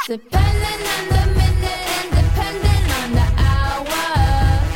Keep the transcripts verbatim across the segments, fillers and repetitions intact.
Depending on the minute and depending on the hours,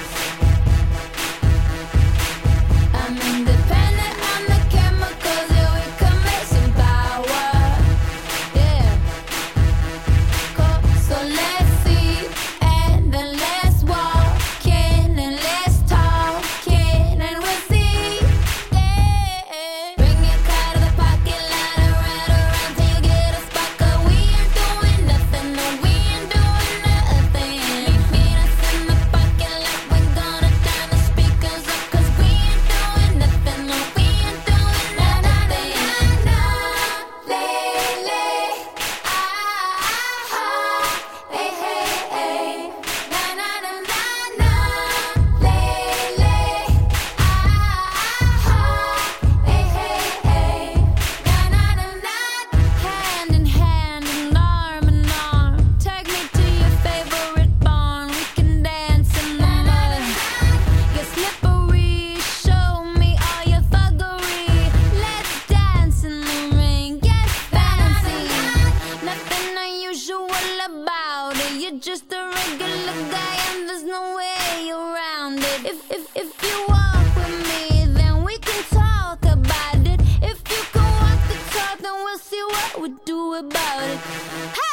I'm independent on the chemicals, yeah, we can make some power. Yeah, cool. So let's see, and then let's walk in, and let's talk in, and we'll see. Yeah, bring your car to the parking lot and ride around till you get a spot, 'cause we ain't doing nothing, no, we ain't doing nothing. Meet us in the parking lot, we're gonna turn the speakers up, 'cause we ain't doing nothing, no, we ain't doing nothing. Lately, ah, hey, hey, hey. Na na na na na. Lately, ah, hey, hey, hey. Na na na na. Hand in hand and arm in arm, take me to your favorite barn. We can dance in the mud, get slippery. Show me all your thuggery. Let's dance in the rain, get fancy. Nothing unusual about it. You're just a regular guy and there's no way around it. If if if you walk with me, then we can talk about it. If you can walk the talk, then we'll see what we do about it. Hey!